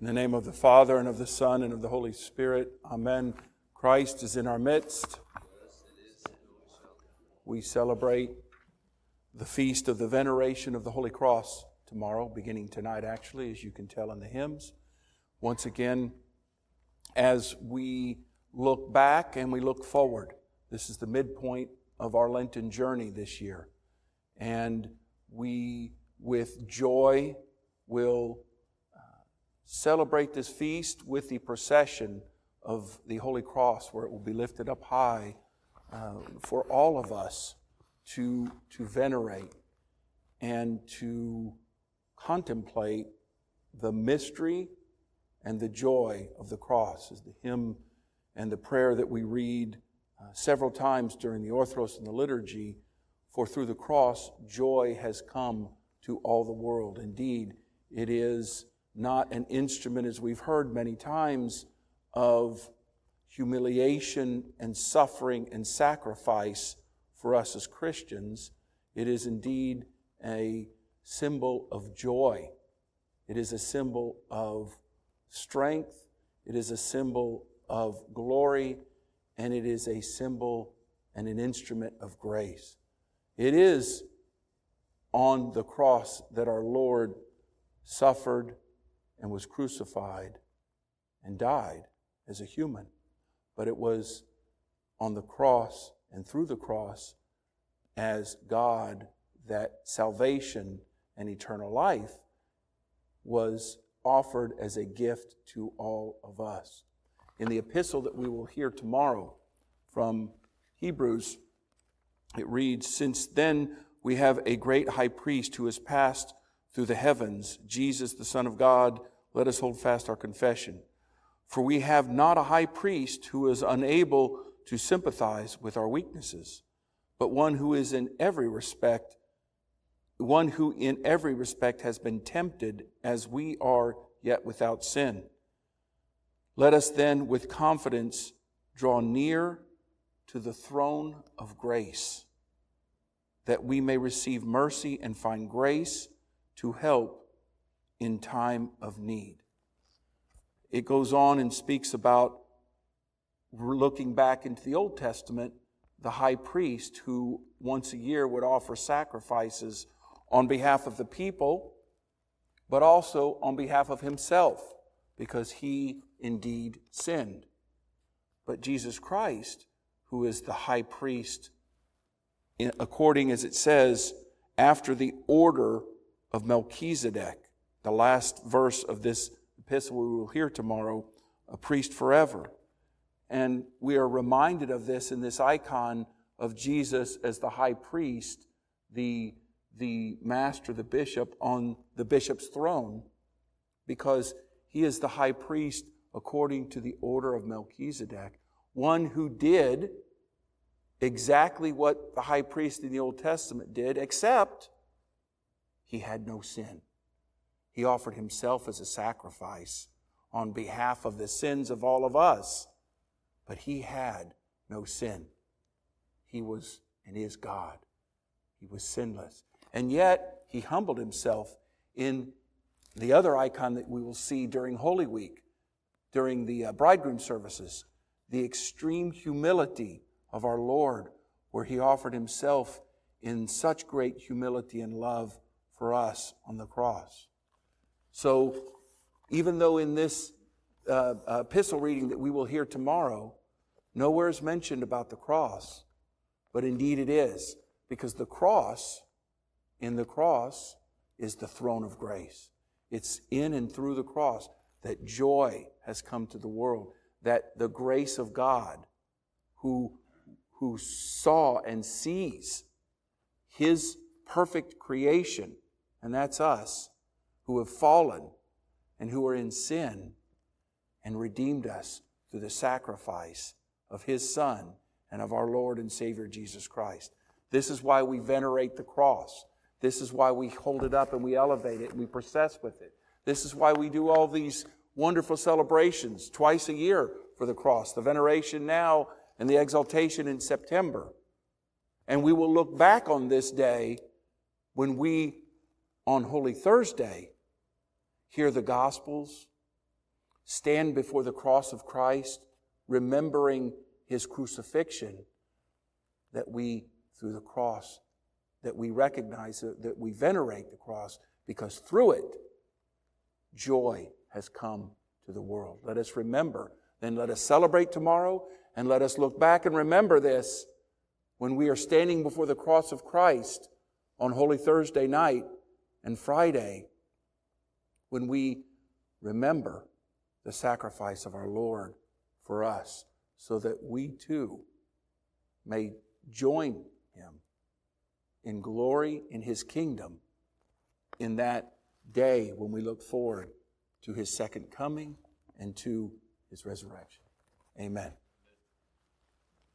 In the name of the Father, and of the Son, and of the Holy Spirit. Amen. Christ is in our midst. We celebrate the feast of the veneration of the Holy Cross tomorrow, beginning tonight actually, as you can tell in the hymns. Once again, as we look back and we look forward, this is the midpoint of our Lenten journey this year. And we, with joy, will celebrate this feast with the procession of the Holy Cross, where it will be lifted up high for all of us to venerate and to contemplate the mystery and the joy of the cross, as the hymn and the prayer that we read several times during the Orthros and the liturgy. For through the cross, joy has come to all the world. Indeed, it is not an instrument, as we've heard many times, of humiliation and suffering and sacrifice for us as Christians. It is indeed a symbol of joy. It is a symbol of strength. It is a symbol of glory. And it is a symbol and an instrument of grace. It is on the cross that our Lord suffered and was crucified and died as a human. But it was on the cross and through the cross as God that salvation and eternal life was offered as a gift to all of us. In the epistle that we will hear tomorrow from Hebrews, it reads, "Since then we have a great high priest who has passed through the heavens, Jesus, the Son of God, let us hold fast our confession. For we have not a high priest who is unable to sympathize with our weaknesses, but one who in every respect has been tempted as we are, yet without sin. Let us then with confidence draw near to the throne of grace, that we may receive mercy and find grace to help in time of need." It goes on and speaks about, looking back into the Old Testament, the high priest who once a year would offer sacrifices on behalf of the people, but also on behalf of himself, because he indeed sinned. But Jesus Christ, who is the high priest, according as it says, after the order of Melchizedek, the last verse of this epistle we will hear tomorrow, a priest forever. And we are reminded of this in this icon of Jesus as the high priest, the master, the bishop, on the bishop's throne, because he is the high priest according to the order of Melchizedek, one who did exactly what the high priest in the Old Testament did, except he had no sin. He offered himself as a sacrifice on behalf of the sins of all of us, but he had no sin. He was and is God. He was sinless. And yet, he humbled himself in the other icon that we will see during Holy Week, during the bridegroom services, the extreme humility of our Lord, where he offered himself in such great humility and love for us on the cross. So, even though in this epistle reading that we will hear tomorrow, nowhere is mentioned about the cross, but indeed it is, because in the cross is the throne of grace. It's in and through the cross that joy has come to the world, that the grace of God, who saw and sees his perfect creation, and that's us, who have fallen and who are in sin, and redeemed us through the sacrifice of his Son and of our Lord and Savior Jesus Christ. This is why we venerate the cross. This is why we hold it up and we elevate it and we process with it. This is why we do all these wonderful celebrations twice a year for the cross, the veneration now and the exaltation in September. And we will look back on this day when we, on Holy Thursday, hear the Gospels stand before the cross of Christ, remembering his crucifixion, that we, through the cross, that we recognize, that we venerate the cross, because through it, joy has come to the world. Let us remember, then let us celebrate tomorrow, and let us look back and remember this when we are standing before the cross of Christ on Holy Thursday night and Friday, when we remember the sacrifice of our Lord for us, so that we too may join him in glory in his kingdom in that day when we look forward to his second coming and to his resurrection. Amen.